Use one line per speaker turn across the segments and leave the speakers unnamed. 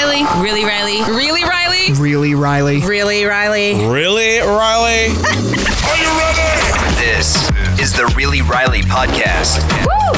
Riley? Really, Riley? Really, Riley?
Really, Riley?
Really, Riley?
Really, Riley? Are you ready?
This is the Really Riley podcast.
Woo!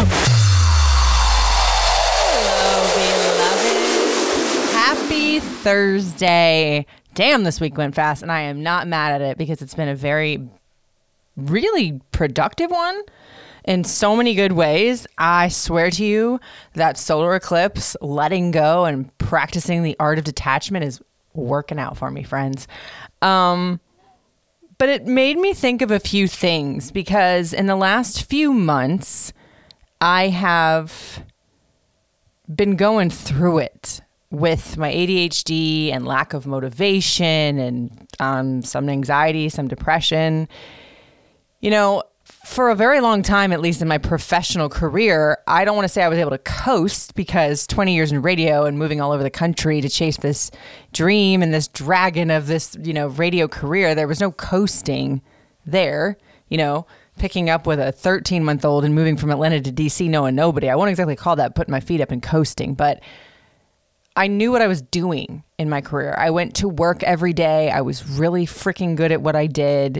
Hello, beloved. Happy Thursday. Damn, this week went fast, and I am not mad at it because it's been a really productive one in so many good ways. I swear to you that solar eclipse, letting go, and practicing the art of detachment is working out for me, friends. But it made me think of a few things because in the last few months, I have been going through it with my ADHD and lack of motivation and some anxiety, some depression. You know, for a very long time, at least in my professional career, I don't want to say I was able to coast because 20 years in radio and moving all over the country to chase this dream and this dragon of this, radio career, there was no coasting there, picking up with a 13-month-old and moving from Atlanta to DC knowing nobody. I won't exactly call that putting my feet up and coasting, but I knew what I was doing in my career. I went to work every day. I was really freaking good at what I did,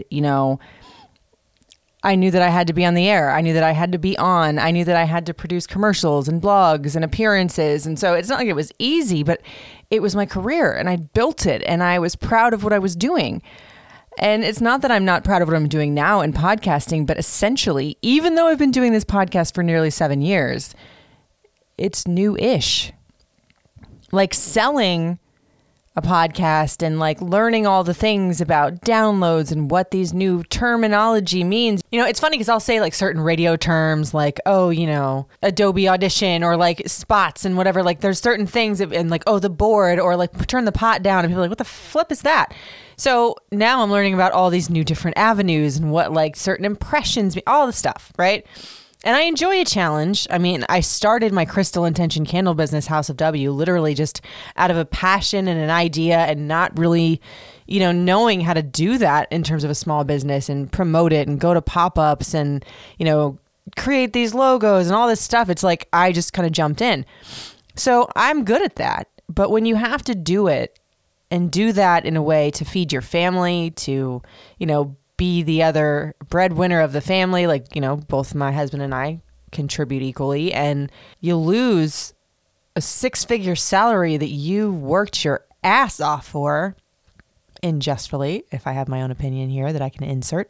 I knew that I had to be on the air. I knew that I had to be on. I knew that I had to produce commercials and blogs and appearances. And so it's not like it was easy, but it was my career and I built it and I was proud of what I was doing. And it's not that I'm not proud of what I'm doing now in podcasting, but essentially, even though I've been doing this podcast for nearly 7 years, it's new-ish. Like selling a podcast and like learning all the things about downloads and what these new terminology means. It's funny because I'll say like certain radio terms like, Adobe Audition or like spots and whatever. Like there's certain things and like, the board or like turn the pot down and people are like, what the flip is that? So now I'm learning about all these new different avenues and what like certain impressions, all the stuff, right? And I enjoy a challenge. I mean, I started my Crystal Intention candle business, House of W, literally just out of a passion and an idea and not really, knowing how to do that in terms of a small business and promote it and go to pop-ups and, create these logos and all this stuff. It's like I just kind of jumped in. So I'm good at that. But when you have to do it and do that in a way to feed your family, to, be the other breadwinner of the family, like, both my husband and I contribute equally, and you lose a 6-figure salary that you worked your ass off for, unjustly, if I have my own opinion here that I can insert,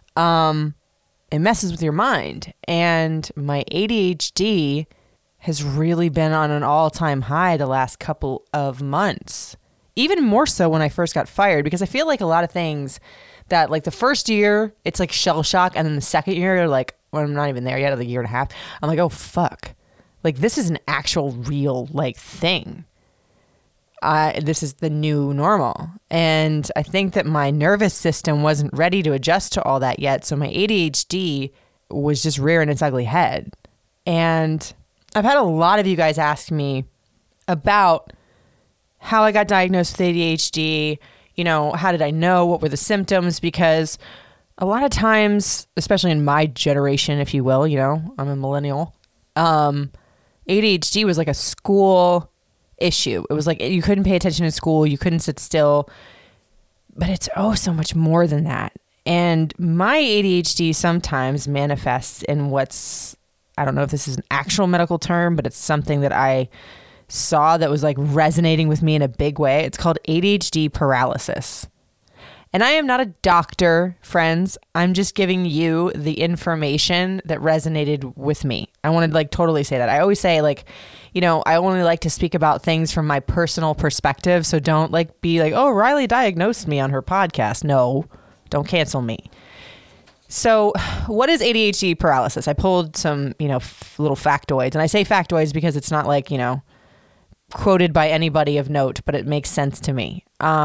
it messes with your mind. And my ADHD has really been on an all-time high the last couple of months, even more so when I first got fired, because I feel like a lot of things that like the first year, it's like shell shock. And then the second year, you're like, well, I'm not even there yet, like a year and a half. I'm like, oh, fuck. Like this is an actual real like thing. This is the new normal. And I think that my nervous system wasn't ready to adjust to all that yet. So my ADHD was just rearing its ugly head. And I've had a lot of you guys ask me about how I got diagnosed with ADHD. How did I know? What were the symptoms? Because a lot of times, especially in my generation, if you will, I'm a millennial, ADHD was like a school issue. It was like you couldn't pay attention in school. You couldn't sit still. But it's so much more than that. And my ADHD sometimes manifests in I don't know if this is an actual medical term, but it's something that I saw that was like resonating with me in a big way. It's called ADHD paralysis. And I am not a doctor, friends. I'm just giving you the information that resonated with me. I want to like totally say that. I always say like, I only like to speak about things from my personal perspective. So don't like be like, oh, Riley diagnosed me on her podcast. No, don't cancel me. So what is ADHD paralysis? I pulled some, little factoids, and I say factoids because it's not like, quoted by anybody of note, but it makes sense to me.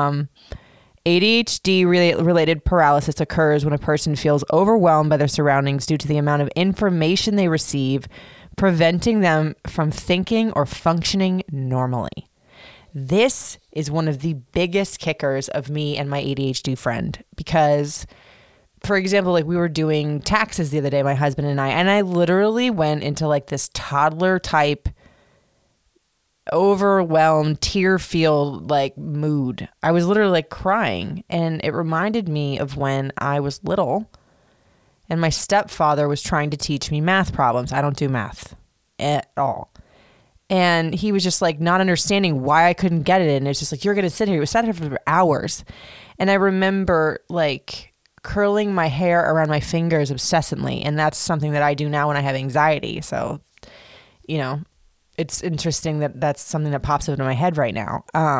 ADHD related paralysis occurs when a person feels overwhelmed by their surroundings due to the amount of information they receive, preventing them from thinking or functioning normally. This is one of the biggest kickers of me and my ADHD friend because, for example, like we were doing taxes the other day, my husband and I literally went into like this toddler type overwhelmed, tear-filled like mood. I was literally like crying, and it reminded me of when I was little and my stepfather was trying to teach me math problems. I don't do math at all. And he was just like not understanding why I couldn't get it. And it's just like, you're going to sit here. We sat here for hours. And I remember like curling my hair around my fingers obsessively. And that's something that I do now when I have anxiety. So, you know, it's interesting that that's something that pops up into my head right now.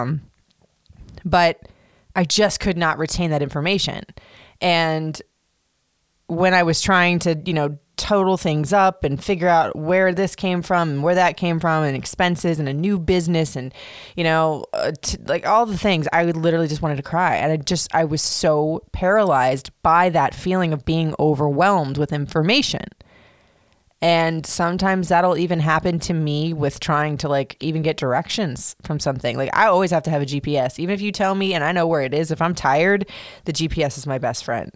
But I just could not retain that information. And when I was trying to, you know, total things up and figure out where this came from and where that came from and expenses and a new business and, you know, like all the things, I would literally just wanted to cry. And I was so paralyzed by that feeling of being overwhelmed with information. And sometimes that'll even happen to me with trying to like even get directions from something. Like I always have to have a GPS. Even if you tell me and I know where it is, if I'm tired, the GPS is my best friend.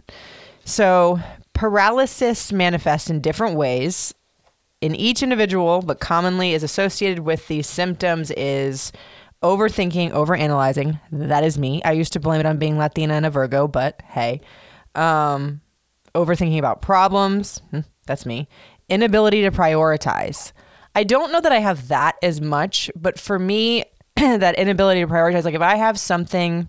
So paralysis manifests in different ways in each individual, but commonly is associated with these symptoms is overthinking, overanalyzing. That is me. I used to blame it on being Latina and a Virgo, but hey. Overthinking about problems. That's me. Inability to prioritize. I don't know that I have that as much, but for me, that inability to prioritize, like if I have something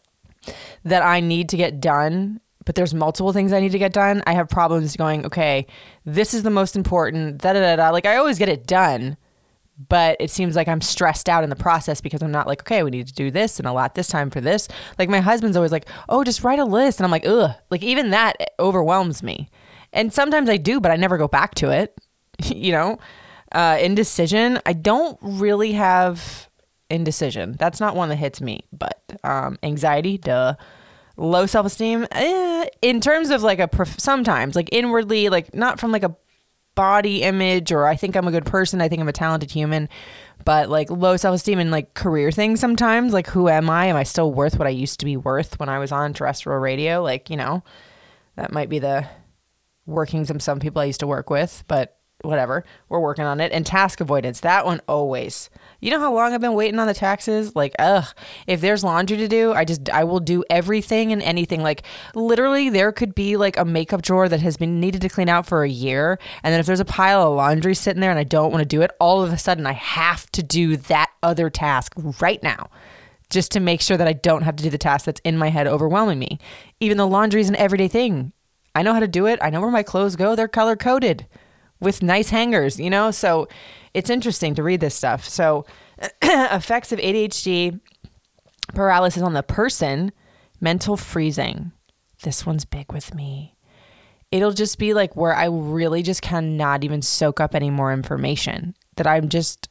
that I need to get done, but there's multiple things I need to get done, I have problems going, okay, this is the most important, Like I always get it done, but it seems like I'm stressed out in the process because I'm not like, okay, we need to do this and allot this time for this. Like my husband's always like, oh, just write a list. And I'm like, ugh, like even that overwhelms me. And sometimes I do, but I never go back to it, you know? Indecision. I don't really have indecision. That's not one that hits me, but anxiety, duh. Low self-esteem, in terms of like sometimes like inwardly, like not from like a body image or I think I'm a good person, I think I'm a talented human, but like low self-esteem and like career things sometimes, like who am I? Am I still worth what I used to be worth when I was on terrestrial radio? Like, you know, that might be the workings of some people I used to work with, but whatever, we're working on it. And task avoidance, that one always. You know how long I've been waiting on the taxes? Like, if there's laundry to do, I will do everything and anything. Like literally there could be like a makeup drawer that has been needed to clean out for a year. And then if there's a pile of laundry sitting there and I don't want to do it, all of a sudden I have to do that other task right now just to make sure that I don't have to do the task that's in my head overwhelming me. Even though laundry is an everyday thing. I know how to do it. I know where my clothes go. They're color coded with nice hangers, you know? So it's interesting to read this stuff. So effects of ADHD, paralysis on the person, mental freezing. This one's big with me. It'll just be like where I really just cannot even soak up any more information, that I'm just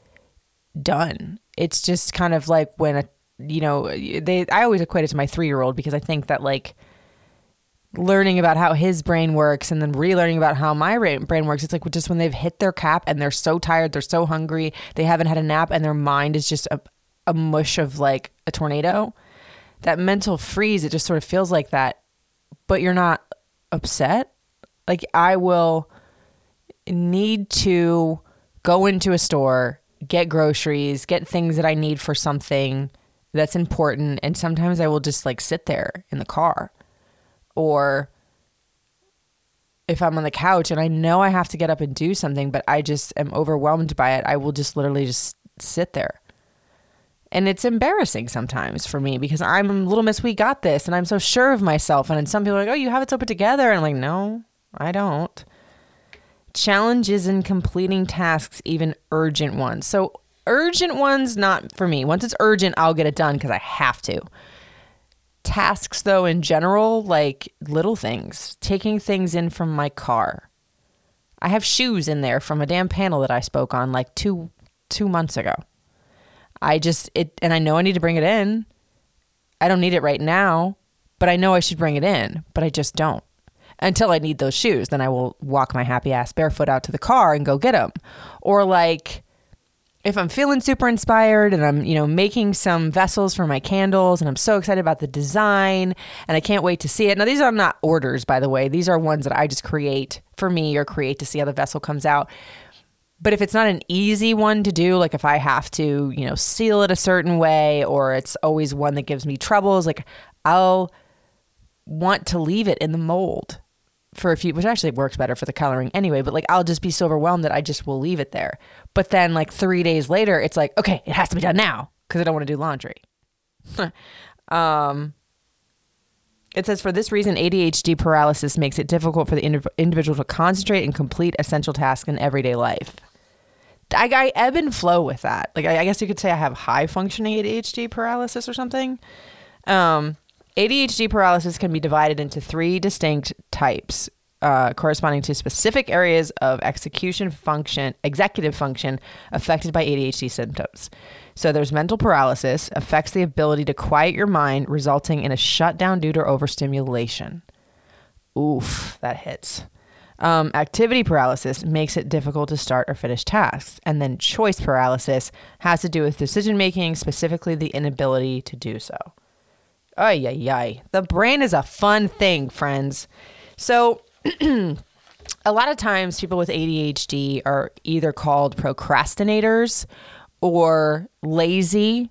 done. It's just kind of like when, I always equate it to my 3-year-old because I think that like learning about how his brain works and then relearning about how my brain works. It's like just when they've hit their cap and they're so tired, they're so hungry, they haven't had a nap and their mind is just a mush of like a tornado. That mental freeze, it just sort of feels like that, but you're not upset. Like I will need to go into a store, get groceries, get things that I need for something that's important. And sometimes I will just like sit there in the car. Or if I'm on the couch and I know I have to get up and do something, but I just am overwhelmed by it, I will just literally just sit there. And it's embarrassing sometimes for me because I'm Little Miss We Got This and I'm so sure of myself. And then some people are like, oh, you have it so put together. And I'm like, no, I don't. Challenges in completing tasks, even urgent ones. So urgent ones, not for me. Once it's urgent, I'll get it done because I have to. Tasks though in general, like little things, taking things in from my car. I have shoes in there from a damn panel that I spoke on like two months ago. And I know I need to bring it in. I don't need it right now, but I know I should bring it in, but I just don't until I need those shoes. Then I will walk my happy ass barefoot out to the car and go get them. Or like, if I'm feeling super inspired and I'm, making some vessels for my candles and I'm so excited about the design and I can't wait to see it. Now, these are not orders, by the way. These are ones that I just create for me or create to see how the vessel comes out. But if it's not an easy one to do, like if I have to, you know, seal it a certain way, or it's always one that gives me troubles, like I'll want to leave it in the mold for a few, which actually works better for the coloring anyway, but like I'll just be so overwhelmed that I just will leave it there. But then like 3 days later, it's like, okay, it has to be done now because I don't want to do laundry. It says, for this reason, ADHD paralysis makes it difficult for the individual to concentrate and complete essential tasks in everyday life. I ebb and flow with that. Like, I guess you could say I have high functioning ADHD paralysis or something. ADHD paralysis can be divided into 3 distinct types, corresponding to specific areas of executive function affected by ADHD symptoms. So there's mental paralysis, affects the ability to quiet your mind, resulting in a shutdown due to overstimulation. Oof, that hits. Activity paralysis makes it difficult to start or finish tasks. And then choice paralysis has to do with decision making, specifically the inability to do so. Ay, ay, ay. The brain is a fun thing, friends. So a lot of times people with ADHD are either called procrastinators or lazy,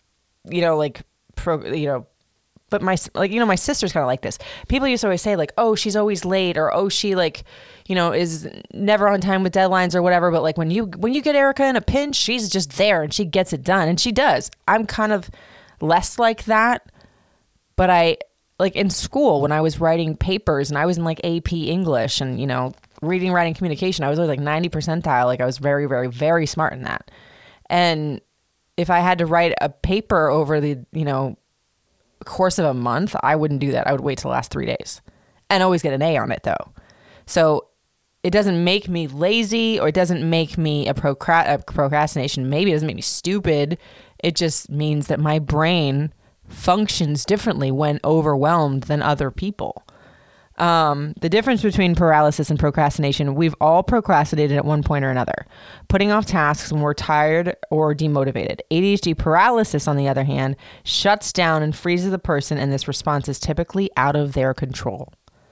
but my sister's kind of like this. People used to always say like, oh, she's always late, or, oh, she is never on time with deadlines or whatever. But like when you get Erica in a pinch, she's just there and she gets it done, and she does. I'm kind of less like that. But I, like in school, when I was writing papers and I was in like AP English and, reading, writing, communication, I was always like 90 percentile. Like I was very, very, very smart in that. And if I had to write a paper over the, course of a month, I wouldn't do that. I would wait till the last 3 days and always get an A on it though. So it doesn't make me lazy, or it doesn't make me a procrastination. Maybe it doesn't make me stupid. It just means that my brain functions differently when overwhelmed than other people. The difference between paralysis and procrastination: we've all procrastinated at one point or another, putting off tasks when we're tired or demotivated. ADHD paralysis, on the other hand, shuts down and freezes the person, and this response is typically out of their control.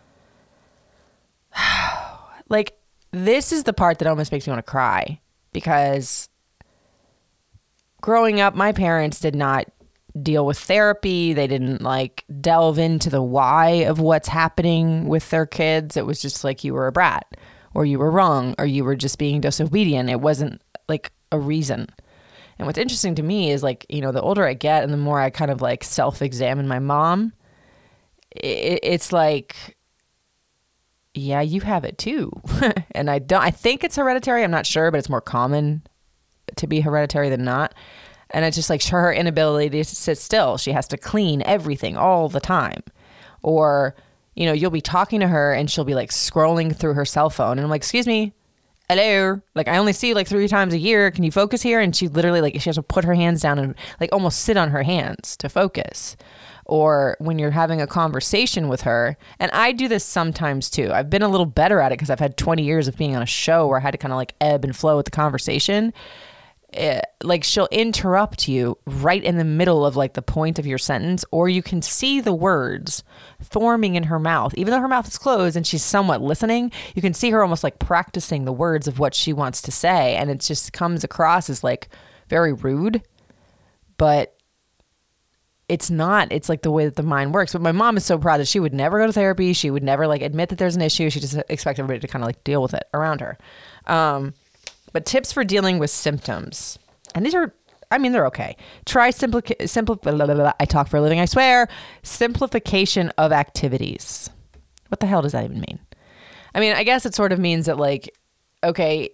Like, this is the part that almost makes me want to cry, because growing up, my parents did not deal with therapy. They didn't delve into the why of what's happening with their kids. It was just like you were a brat, or you were wrong, or you were just being disobedient. It wasn't like a reason. And what's interesting to me is the older I get and the more I kind of self-examine my mom, it's like, yeah, you have it too. And I think it's hereditary. I'm not sure, but it's more common to be hereditary than not. And it's just her inability to sit still. She has to clean everything all the time. Or, you'll be talking to her and she'll be scrolling through her cell phone. And I'm like, excuse me, hello. I only see you 3 times a year. Can you focus here? And she literally she has to put her hands down and almost sit on her hands to focus. Or when you're having a conversation with her, and I do this sometimes too. I've been a little better at it because I've had 20 years of being on a show where I had to kind of ebb and flow with the conversation. She'll interrupt you right in the middle of the point of your sentence, or you can see the words forming in her mouth. Even though her mouth is closed and she's somewhat listening, you can see her almost practicing the words of what she wants to say. And it just comes across as very rude, but it's not. It's the way that the mind works. But my mom is so proud that she would never go to therapy. She would never admit that there's an issue. She just expects everybody to kind of deal with it around her. But tips for dealing with symptoms. And these are, they're okay. Try I talk for a living, I swear. Simplification of activities. What the hell does that even mean? I guess it sort of means that okay,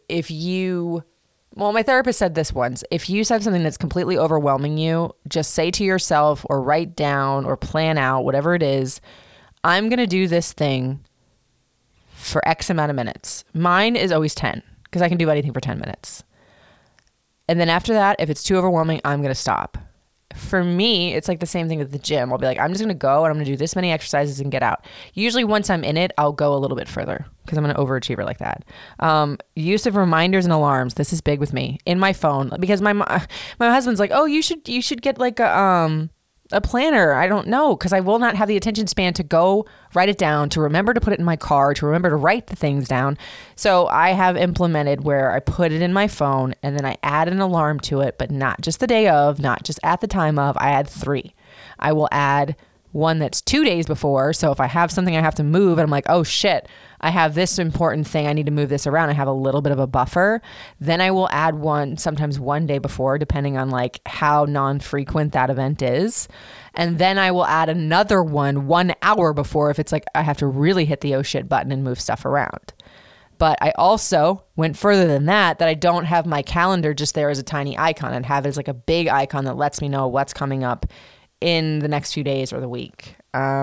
my therapist said this once. If you said something that's completely overwhelming you, just say to yourself or write down or plan out, whatever it is, I'm going to do this thing for X amount of minutes. Mine is always 10. Because I can do anything for 10 minutes. And then after that, if it's too overwhelming, I'm going to stop. For me, it's the same thing at the gym. I'll be I'm just going to go and I'm going to do this many exercises and get out. Usually once I'm in it, I'll go a little bit further because I'm an overachiever like that. Use of reminders and alarms. This is big with me in my phone, because my husband's oh, you should get a planner. I don't know, because I will not have the attention span to go write it down, to remember to put it in my car, to remember to write the things down. So I have implemented where I put it in my phone and then I add an alarm to it, but not just the day of, not just at the time of. I add 3. I will add one that's 2 days before. So if I have something I have to move and I'm like, oh shit, I have this important thing, I need to move this around, I have a little bit of a buffer, then I will add one, sometimes 1 day before, depending on like how non-frequent that event is. And then I will add another one 1 hour before if it's like I have to really hit the oh shit button and move stuff around. But I also went further than that I don't have my calendar just there as a tiny icon and have it as like a big icon that lets me know what's coming up in the next few days or the week.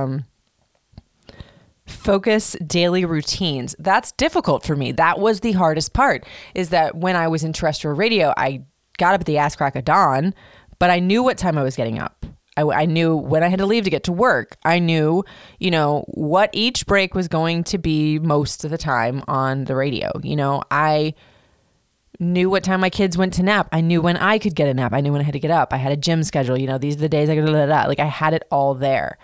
Focus daily routines. That's difficult for me. That was the hardest part, is that when I was in terrestrial radio, I got up at the ass crack of dawn, but I knew what time I was getting up. I knew when I had to leave to get to work. I knew, what each break was going to be most of the time on the radio. I knew what time my kids went to nap. I knew when I could get a nap. I knew when I had to get up. I had a gym schedule. These are the days I could, like I had it all there.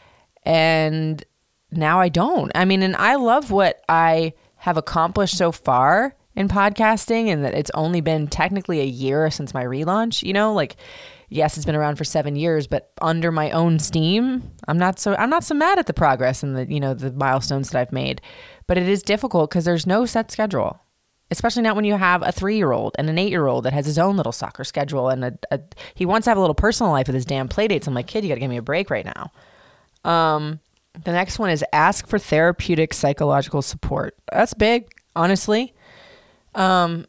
And now I don't. And I love what I have accomplished so far in podcasting, and that it's only been technically a year since my relaunch. Yes, it's been around for 7 years, but under my own steam, I'm not so mad at the progress and the milestones that I've made. But it is difficult because there's no set schedule. Especially not when you have a 3-year-old and an 8-year-old that has his own little soccer schedule, and he wants to have a little personal life with his damn play dates. I'm like, kid, you got to give me a break right now. The next one is ask for therapeutic psychological support. That's big, honestly. When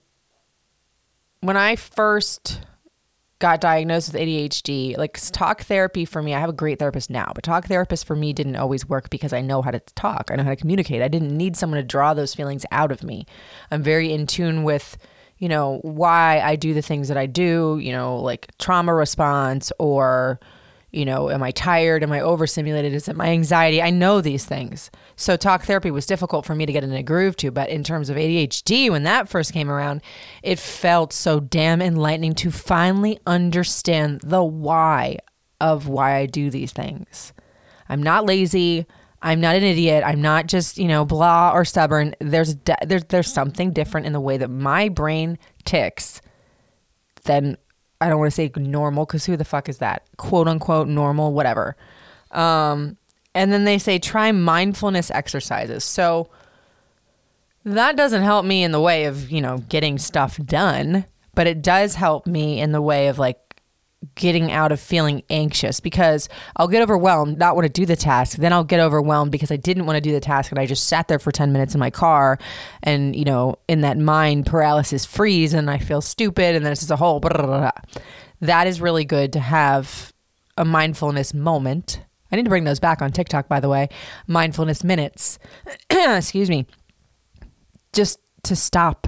I first got diagnosed with ADHD, like talk therapy for me, I have a great therapist now, but talk therapist for me didn't always work because I know how to talk. I know how to communicate. I didn't need someone to draw those feelings out of me. I'm very in tune with, why I do the things that I do, like trauma response or, am I tired? Am I overstimulated? Is it my anxiety? I know these things. So talk therapy was difficult for me to get in a groove to, but in terms of ADHD, when that first came around, it felt so damn enlightening to finally understand the why of why I do these things. I'm not lazy. I'm not an idiot. I'm not just, blah or stubborn. There's something different in the way that my brain ticks than, I don't want to say normal, because who the fuck is that? Quote unquote normal, whatever. And then they say try mindfulness exercises. So that doesn't help me in the way of, getting stuff done, but it does help me in the way of like getting out of feeling anxious, because I'll get overwhelmed, not want to do the task. Then I'll get overwhelmed because I didn't want to do the task and I just sat there for 10 minutes in my car and, in that mind paralysis freeze, and I feel stupid, and then it's just a whole blah, blah, blah. That is really good to have a mindfulness moment. I need to bring those back on TikTok, by the way. Mindfulness minutes. Excuse me. Just to stop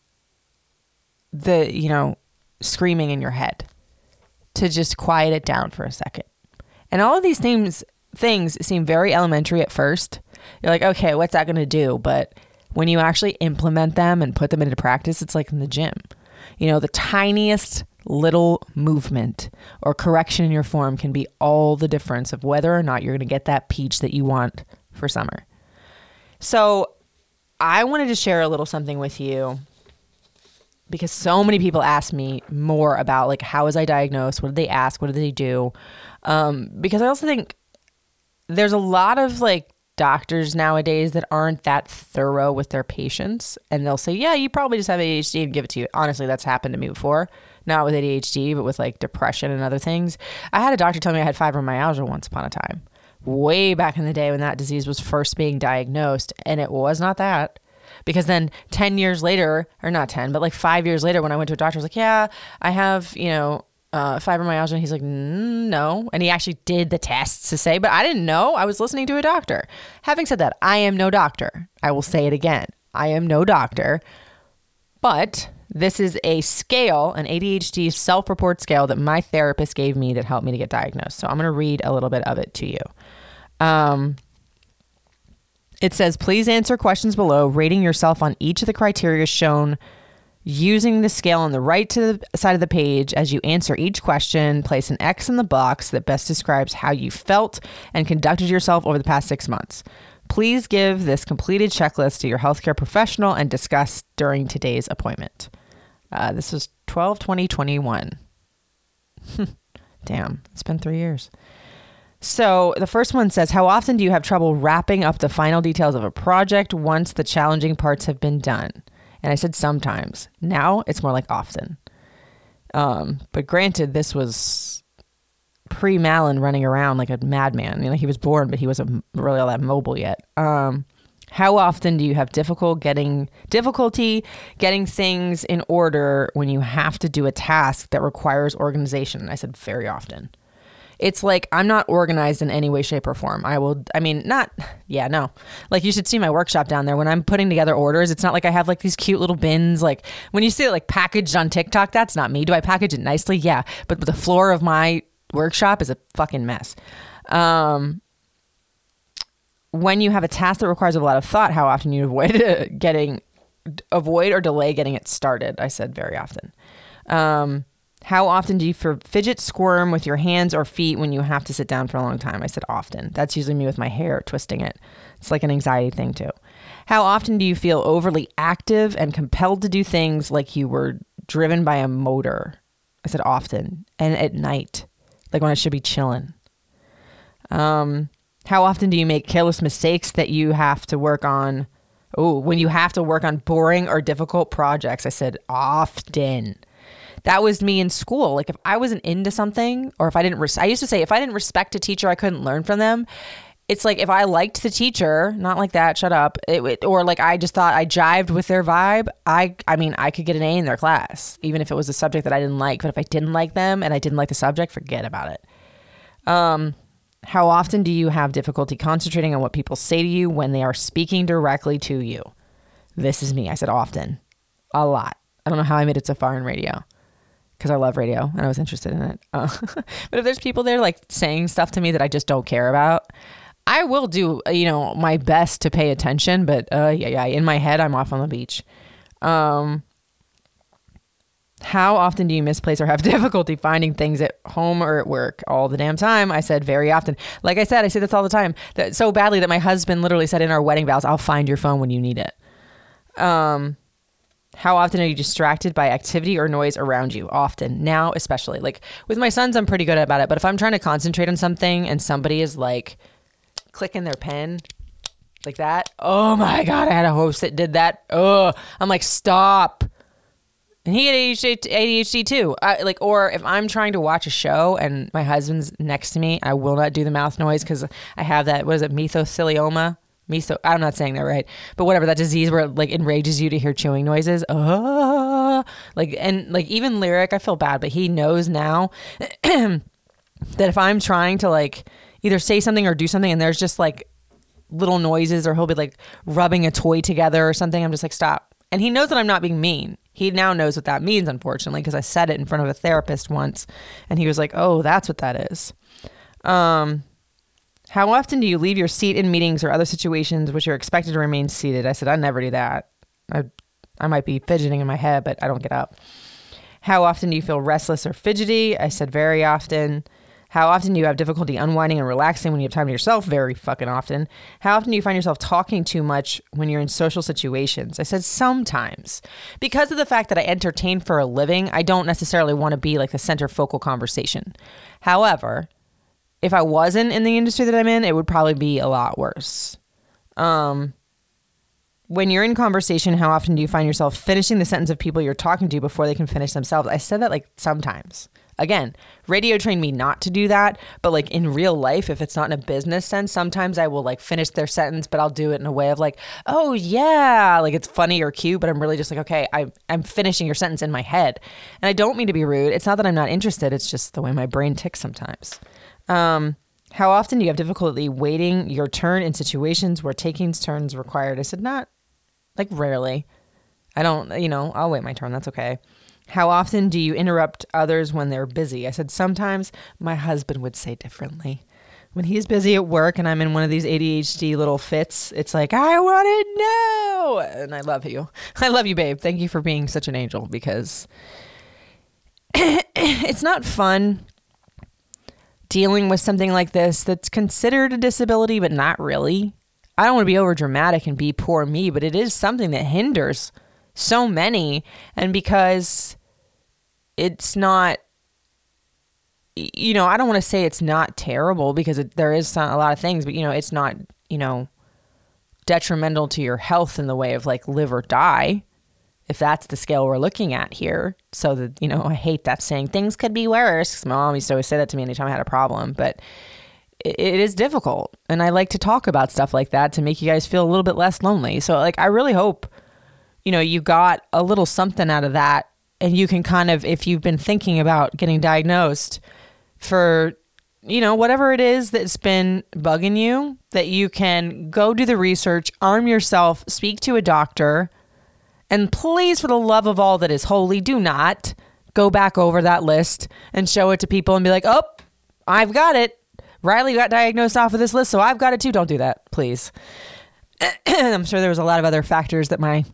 the, screaming in your head. To just quiet it down for a second. And all of these things seem very elementary at first. You're like, okay, what's that going to do? But when you actually implement them and put them into practice, it's like in the gym. The tiniest little movement or correction in your form can be all the difference of whether or not you're going to get that peach that you want for summer. So I wanted to share a little something with you, because so many people ask me more about like, how was I diagnosed? What did they ask? What did they do? Because I also think there's a lot of like doctors nowadays that aren't that thorough with their patients, and they'll say, yeah, you probably just have ADHD, and give it to you. Honestly, that's happened to me before. Not with ADHD, but with like depression and other things. I had a doctor tell me I had fibromyalgia once upon a time, way back in the day when that disease was first being diagnosed, and it was not that. Because then 10 years later, or not 10, but like 5 years later, when I went to a doctor, I was like, yeah, I have, fibromyalgia. And he's like, no. And he actually did the tests to say, but I didn't know. I was listening to a doctor. Having said that, I am no doctor. I will say it again. I am no doctor. But this is a scale, an ADHD self-report scale that my therapist gave me that helped me to get diagnosed. So I'm going to read a little bit of it to you. It says, please answer questions below, rating yourself on each of the criteria shown Using the scale on the right to the side of the page as you answer each question, place an X in the box that best describes how you felt and conducted yourself over the past 6 months. Please give this completed checklist to your healthcare professional and discuss during today's appointment. This was 12/20/21. Damn, it's been 3 years. So the first one says, how often do you have trouble wrapping up the final details of a project once the challenging parts have been done? And I said sometimes. Now it's more like often. But granted, this was pre-Malin running around like a madman. You know, he was born, but he wasn't really all that mobile yet. How often do you have difficulty getting things in order when you have to do a task that requires organization? I said very often. It's like I'm not organized in any way, shape, or form. No. Like you should see my workshop down there. When I'm putting together orders, it's not like I have like these cute little bins. Like when you see it like packaged on TikTok, that's not me. Do I package it nicely? Yeah. But the floor of my workshop is a fucking mess. When you have a task that requires a lot of thought, how often you avoid or delay getting it started? I said very often. How often do you fidget squirm with your hands or feet when you have to sit down for a long time? I said often. That's usually me with my hair, twisting it. It's like an anxiety thing too. How often do you feel overly active and compelled to do things like you were driven by a motor? I said often. And at night, like when I should be chilling. How often do you make careless mistakes that you have to work on? Oh, when you have to work on boring or difficult projects? I said often. That was me in school. Like if I wasn't into something, or if I didn't, I used to say if I didn't respect a teacher, I couldn't learn from them. It's like if I liked the teacher, not like that, shut up. Or like I just thought I jived with their vibe. I mean, I could get an A in their class, even if it was a subject that I didn't like. But if I didn't like them and I didn't like the subject, forget about it. How often do you have difficulty concentrating on what people say to you when they are speaking directly to you? This is me. I said often. A lot. I don't know how I made it so far in radio. Because I love radio and I was interested in it. But if there's people there like saying stuff to me that I just don't care about, I will do, my best to pay attention. But in my head, I'm off on the beach. How often do you misplace or have difficulty finding things at home or at work? All the damn time. I said very often. Like I said, I say this all the time. That so badly that my husband literally said in our wedding vows, I'll find your phone when you need it. How often are you distracted by activity or noise around you? Often. Now, especially. Like with my sons, I'm pretty good about it. But if I'm trying to concentrate on something and somebody is like clicking their pen like that. Oh my God, I had a host that did that. Oh, I'm like, stop. And he had ADHD too. Or if I'm trying to watch a show and my husband's next to me, I will not do the mouth noise because I have that, what is it, mesothelioma? I'm not saying that right, but whatever, that disease where it like enrages you to hear chewing noises. Even Lyric, I feel bad, but he knows now that if I'm trying to like either say something or do something and there's just like little noises, or he'll be like rubbing a toy together or something, I'm just like, stop. And he knows that I'm not being mean. He now knows what that means, unfortunately, because I said it in front of a therapist once and he was like, oh, that's what that is. How often do you leave your seat in meetings or other situations which you're expected to remain seated? I said, I never do that. I might be fidgeting in my head, but I don't get up. How often do you feel restless or fidgety? I said, very often. How often do you have difficulty unwinding and relaxing when you have time to yourself? Very fucking often. How often do you find yourself talking too much when you're in social situations? I said, sometimes. Because of the fact that I entertain for a living, I don't necessarily want to be like the center focal conversation. However, if I wasn't in the industry that I'm in, it would probably be a lot worse. When you're in conversation, how often do you find yourself finishing the sentence of people you're talking to before they can finish themselves? I said that like sometimes. Again, radio trained me not to do that, but like in real life, if it's not in a business sense, sometimes I will like finish their sentence, but I'll do it in a way of like, oh yeah, like it's funny or cute, but I'm really just like, okay, I'm finishing your sentence in my head. And I don't mean to be rude. It's not that I'm not interested. It's just the way my brain ticks sometimes. How often do you have difficulty waiting your turn in situations where taking turns required? I said, not like rarely. I don't, I'll wait my turn. That's okay. How often do you interrupt others when they're busy? I said, sometimes. My husband would say differently. when he's busy at work and I'm in one of these ADHD little fits, it's like, I want it now. And I love you. I love you, babe. Thank you for being such an angel, because it's not fun dealing with something like this that's considered a disability, but not really. I don't want to be over dramatic and be poor me, but it is something that hinders so many. And because it's not, you know, I don't want to say it's not terrible, because there is a lot of things, but, you know, it's not, you know, detrimental to your health in the way of like live or die, if that's the scale we're looking at here. So that, you know, I hate that saying things could be worse, because my mom used to always say that to me anytime I had a problem, but it is difficult. And I like to talk about stuff like that to make you guys feel a little bit less lonely. So like, I really hope, you know, you got a little something out of that, and you can kind of, if you've been thinking about getting diagnosed for, you know, whatever it is that's been bugging you, that you can go do the research, arm yourself, speak to a doctor, and please, for the love of all that is holy, do not go back over that list and show it to people and be like, oh, I've got it. Riley got diagnosed off of this list, so I've got it too. Don't do that, please. I'm sure there was a lot of other factors that my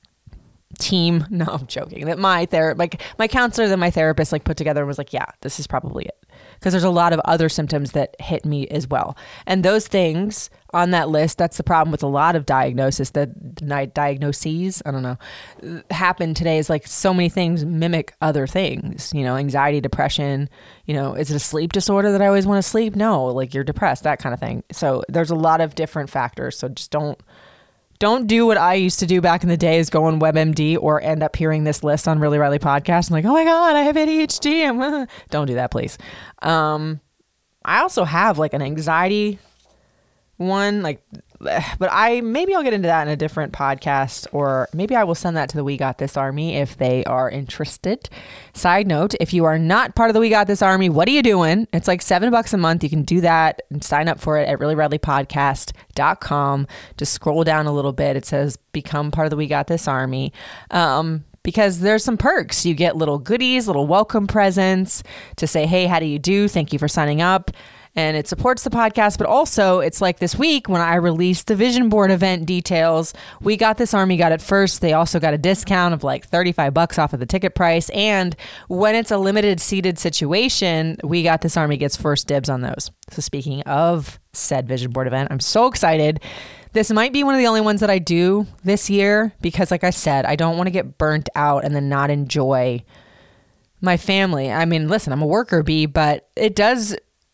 team, no, I'm joking, that my counselor, that my therapist like put together and was like, yeah, this is probably it. Because there's a lot of other symptoms that hit me as well. And those things on that list, that's the problem with a lot of diagnoses, diagnoses, I don't know, happen today, is like so many things mimic other things, you know, anxiety, depression, you know, is it a sleep disorder that I always want to sleep? No, like you're depressed, that kind of thing. So there's a lot of different factors. So just don't do what I used to do back in the day, is go on WebMD or end up hearing this list on Really Riley podcast. I'm like, oh my God, I have ADHD. Don't do that, please. I also have like an anxiety one, like, but maybe I'll get into that in a different podcast, or maybe I will send that to the We Got This Army if they are interested. Side note, if you are not part of the We Got This Army, what are you doing? It's like $7 a month. You can do that and sign up for it at reallyradleypodcast.com. Just scroll down a little bit. It says become part of the We Got This Army. Because there's some perks. You get little goodies, little welcome presents to say, hey, how do you do? Thank you for signing up. And it supports the podcast, but also it's like this week when I released the vision board event details, We Got This Army got it first. They also got a discount of like $35 off of the ticket price. And when it's a limited seated situation, We Got This Army gets first dibs on those. So speaking of said vision board event, I'm so excited. This might be one of the only ones that I do this year, because like I said, I don't want to get burnt out and then not enjoy my family. I mean, listen, I'm a worker bee, but it does,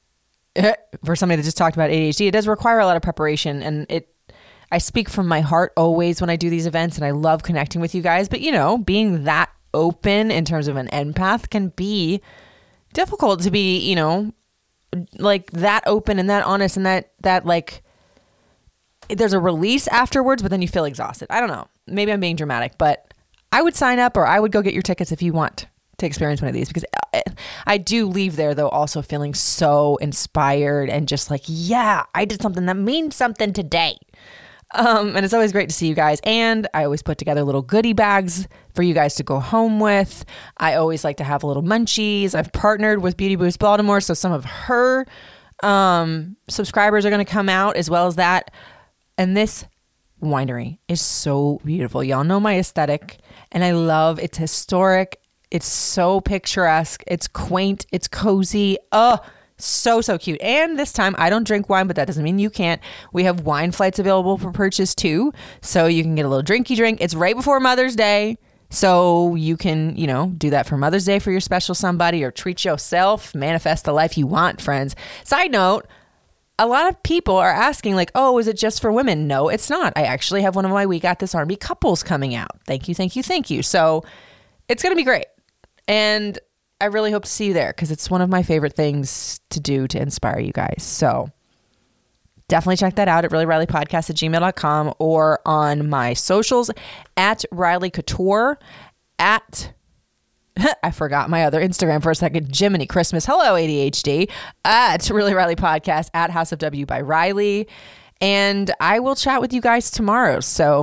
for somebody that just talked about ADHD, it does require a lot of preparation, and I speak from my heart always when I do these events, and I love connecting with you guys. But, you know, being that open in terms of an empath can be difficult to be, you know, like that open and that honest, and that like there's a release afterwards, but then you feel exhausted. I don't know. Maybe I'm being dramatic, but I would sign up, or I would go get your tickets if you want to experience one of these, because I do leave there though also feeling so inspired and just like, yeah, I did something that means something today. And it's always great to see you guys. And I always put together little goodie bags for you guys to go home with. I always like to have little munchies. I've partnered with Beauty Boost Baltimore, so some of her subscribers are going to come out as well as that. And this winery is so beautiful. Y'all know my aesthetic, and I love it's historic. It's so picturesque. It's quaint. It's cozy. Oh, so cute. And this time I don't drink wine, but that doesn't mean you can't. We have wine flights available for purchase too. So you can get a little drinky drink. It's right before Mother's Day. So you can, you know, do that for Mother's Day for your special somebody, or treat yourself, manifest the life you want, friends. Side note, a lot of people are asking like, oh, is it just for women? No, it's not. I actually have one of my We Got This Army couples coming out. Thank you. So it's going to be great. And I really hope to see you there, because it's one of my favorite things to do to inspire you guys. So definitely check that out at reallyrileypodcast@gmail.com, or on my socials at Riley Couture, at I forgot my other Instagram for a second. Jiminy Christmas. Hello, ADHD. At Really Riley Podcast, at House of W by Riley. And I will chat with you guys tomorrow. So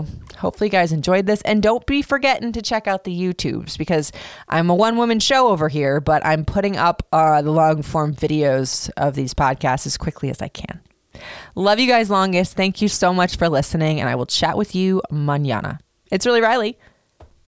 Hopefully you guys enjoyed this. And don't be forgetting to check out the YouTubes, because I'm a one-woman show over here, but I'm putting up the long-form videos of these podcasts as quickly as I can. Love you guys longest. Thank you so much for listening, and I will chat with you mañana. It's Really Riley.